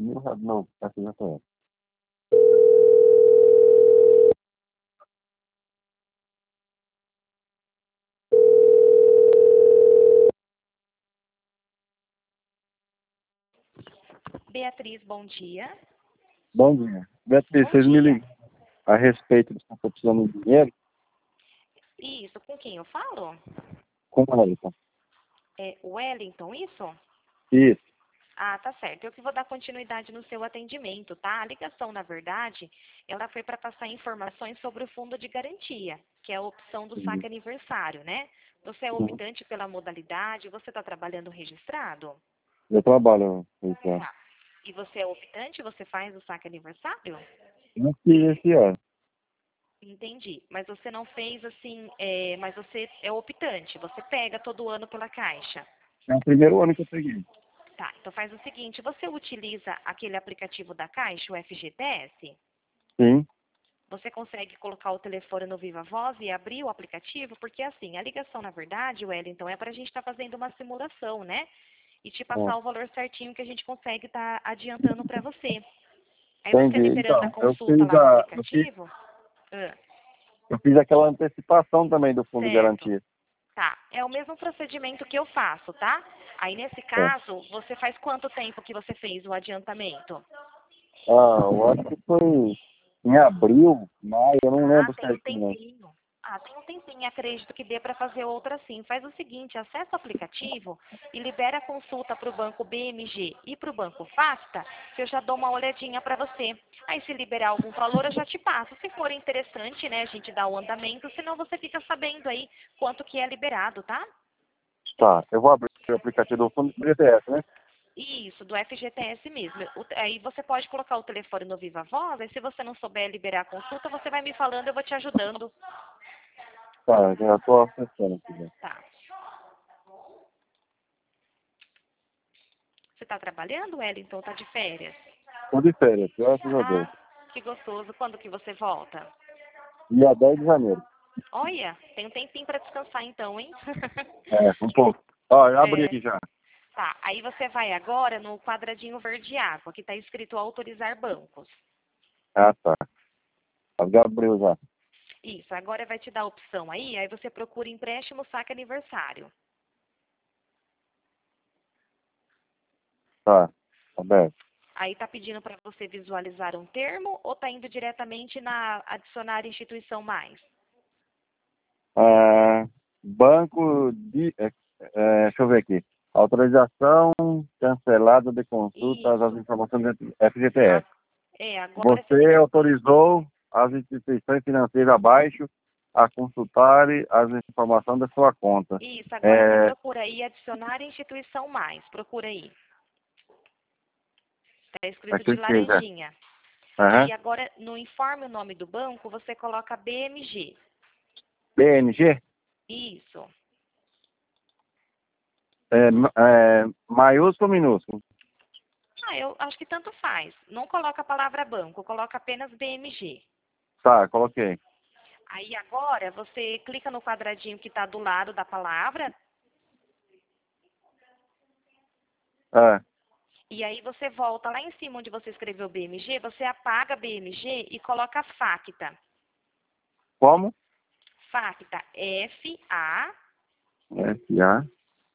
Não, essa já foi. Beatriz, bom dia. Bom dia. Beatriz, Bom vocês me dia. ligam a respeito de que eu estou precisando de dinheiro? Isso, com quem eu falo? Com ela, então. É Wellington, isso? Isso. Ah, tá certo. Eu que vou dar continuidade no seu atendimento, tá? A ligação, na verdade, ela foi para passar informações sobre o fundo de garantia, que é a opção do Uhum. saque aniversário, né? Você é Uhum. optante pela modalidade, você está trabalhando registrado? Eu trabalho isso, é. Tá. E você é optante, você faz o saque aniversário? Não fiz esse ano. Entendi. Mas você não fez assim, mas você é optante, você pega todo ano pela Caixa. É o primeiro ano que eu peguei. Tá, então faz o seguinte, você utiliza aquele aplicativo da Caixa, o FGTS? Sim. Você consegue colocar o telefone no Viva Voz e abrir o aplicativo? Porque assim, a ligação, na verdade, Wellington, é para a gente estar fazendo uma simulação, né? E te É. passar o valor certinho que a gente consegue estar adiantando para você. Aí você Entendi. liberando a Então, consulta lá no aplicativo? Ah, eu fiz aquela antecipação também do fundo de certo. garantia. Tá, é o mesmo procedimento que eu faço, tá? Aí nesse É. caso, você faz quanto tempo que você fez o adiantamento? Eu acho que foi em abril, maio, eu não Ah, lembro tem um certinho, não. tempinho. Ah, tem um tempinho. Acredito que dê para fazer outra sim. Faz o seguinte, acessa o aplicativo e libera a consulta para o banco BMG e para o banco Facta, que eu já dou uma olhadinha para você. Aí se liberar algum valor, eu já te passo. Se for interessante, né, a gente dá o andamento, senão você fica sabendo aí quanto que é liberado, tá? Tá, eu vou abrir o aplicativo do fundo de GTS, né? Isso, do FGTS mesmo. Aí você pode colocar o telefone no Viva Voz, aí se você não souber liberar a consulta, você vai me falando, eu vou te ajudando. Tá, já tô acessando aqui já. Tá. Você está trabalhando, Wellington? Está de férias? Tô de férias, graças a Deus. Ah, que gostoso. Quando que você volta? Dia 10 de janeiro. Olha, tem um tempinho para descansar então, hein? É, um pouco. Ó, eu abri É, aqui já. tá. Aí você vai agora no quadradinho verde água, que está escrito autorizar bancos. Ah, tá. Já abriu já. Isso, agora vai te dar a opção aí você procura empréstimo saque aniversário. Tá, aberto. Aí tá pedindo para você visualizar um termo ou tá indo diretamente na adicionar instituição mais? Banco de. Deixa eu ver aqui. Autorização cancelada de consultas às Isso. informações do A- FGTS. agora você tem Você que... autorizou as instituições financeiras abaixo a consultarem as informações da sua conta. Isso, agora você É, procura aí adicionar instituição mais. Procura aí. Tá escrito de aqui que já. laranjinha. Aham. Aí agora, no informe o nome do banco, você coloca BMG. BNG? Isso. Maiúsculo ou minúsculo? Ah, eu acho que tanto faz. Não coloca a palavra banco, coloca apenas BMG. Tá, coloquei. Aí agora você clica no quadradinho que está do lado da palavra É. e aí você volta lá em cima onde você escreveu BMG, você apaga BMG e coloca Facta. Como? Facta, F-A-C SA.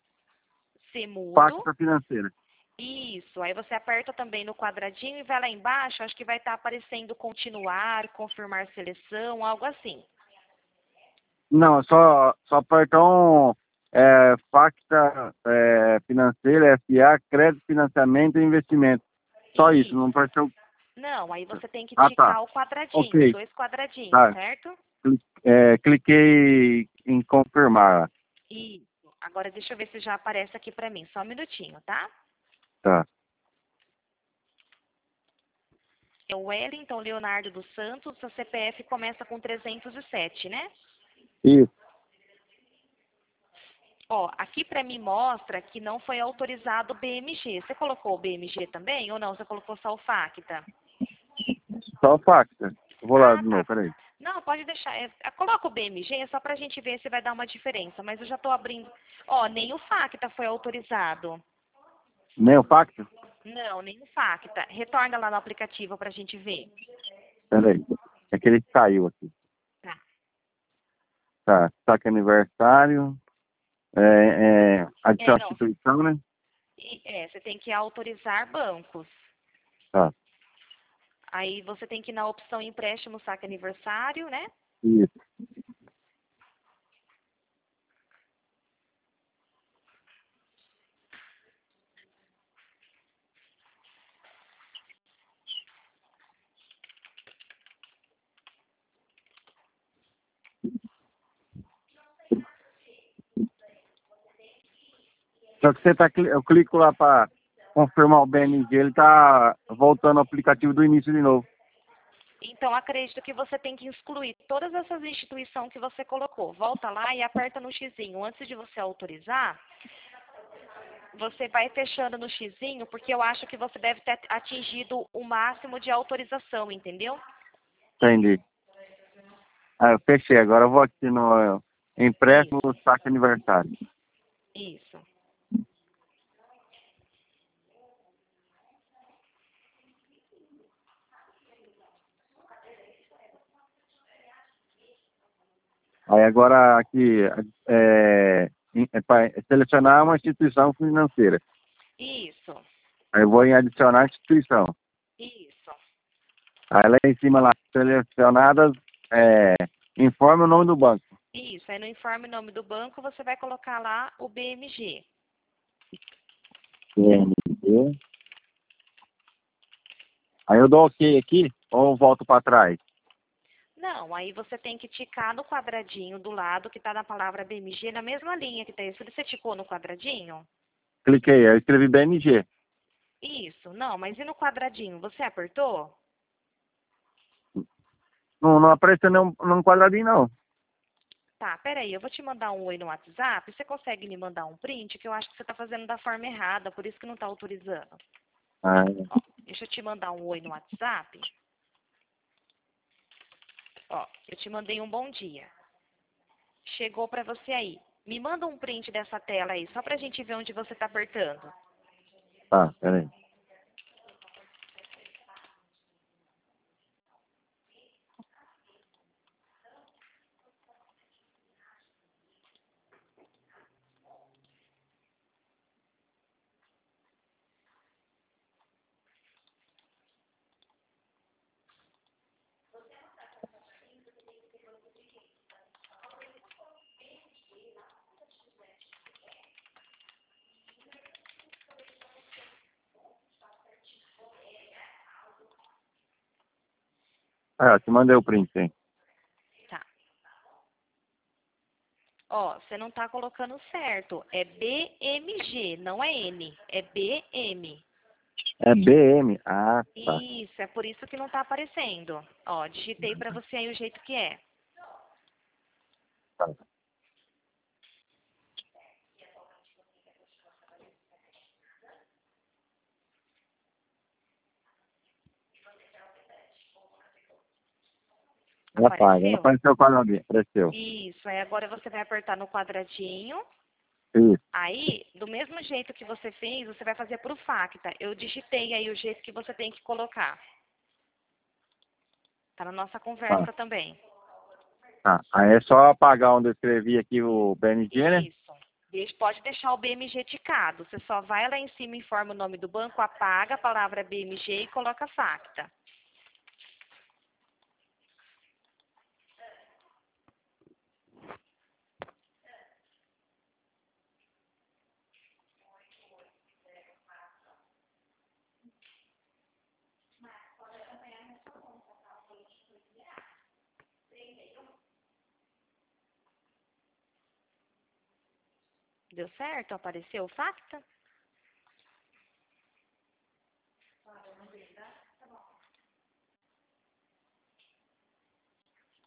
mudo. Pacta financeira. Isso, aí você aperta também no quadradinho e vai lá embaixo, acho que vai estar aparecendo continuar, confirmar seleção, algo assim. Não, só apertar Pacta financeira, SA, crédito, financiamento e investimento. Só isso, não Isso. apareceu. Não, aí você tem que Ah, tá. ticar o quadradinho, Ok. 2 quadradinhos, Tá. certo? Cliquei em confirmar. Isso. Agora deixa eu ver se já aparece aqui pra mim, só um minutinho, tá? Tá. É o Wellington Leonardo dos Santos, a CPF começa com 307, né? Isso. Ó, aqui pra mim mostra que não foi autorizado o BMG. Você colocou o BMG também ou não? Você colocou só o Facta? Só o Pacta. Vou lá Ah, de novo, tá. peraí. Não, pode deixar. Coloca o BMG só pra gente ver se vai dar uma diferença. Mas eu já tô abrindo. Ó, nem o Facta foi autorizado. Nem o Pacta? Não, nem o FACTA. Retorna lá no aplicativo para a gente ver. Peraí. É que ele caiu aqui. Tá. Tá, saque aniversário. Adicionar Não. instituição, né? Você tem que autorizar bancos. Tá. Aí você tem que ir na opção empréstimo saque aniversário, né? Isso. Só que eu clico lá para confirmar o BNG, ele tá voltando ao aplicativo do início de novo. Então, acredito que você tem que excluir todas essas instituições que você colocou. Volta lá e aperta no xizinho. Antes de você autorizar, você vai fechando no xizinho, porque eu acho que você deve ter atingido o máximo de autorização, entendeu? Entendi. Eu fechei. Agora eu vou aqui no empréstimo saque aniversário. Isso. Aí agora aqui para selecionar uma instituição financeira. Isso. Aí eu vou em adicionar instituição. Isso. Aí lá em cima, lá, selecionadas, informe o nome do banco. Isso. Aí no informe nome do banco, você vai colocar lá o BMG. BNB. Aí eu dou OK aqui ou volto para trás? Não, aí você tem que ticar no quadradinho do lado que está na palavra BMG, na mesma linha que está isso. Você ticou no quadradinho? Cliquei, aí eu escrevi BNG. Isso. Não, mas e no quadradinho? Você apertou? Não apareceu num quadradinho, não. Tá, peraí, eu vou te mandar um oi no WhatsApp. Você consegue me mandar um print? Que eu acho que você está fazendo da forma errada, por isso que não está autorizando. Ah, Ó, deixa eu te mandar um oi no WhatsApp. Ó, eu te mandei um bom dia. Chegou para você aí. Me manda um print dessa tela aí, só pra gente ver onde você tá apertando. tá, peraí. Te mandei o print, hein? Tá. Ó, você não tá colocando certo. É BMG, não é N. É BM. É BM. Ah, tá. Isso, é por isso que não tá aparecendo. Ó, digitei pra você aí o jeito que é. Tá. Apareceu o quadradinho, apareceu. Isso, aí agora você vai apertar no quadradinho. Isso. Aí, do mesmo jeito que você fez, você vai fazer pro FACTA. Eu digitei aí o jeito que você tem que colocar. Tá na nossa conversa Tá. também. Tá. Aí é só apagar onde eu escrevi aqui o BNG, né? Isso. Pode deixar o BMG ticado. Você só vai lá em cima, informa o nome do banco, apaga a palavra BMG e coloca FACTA. Deu certo? Apareceu o FACTA?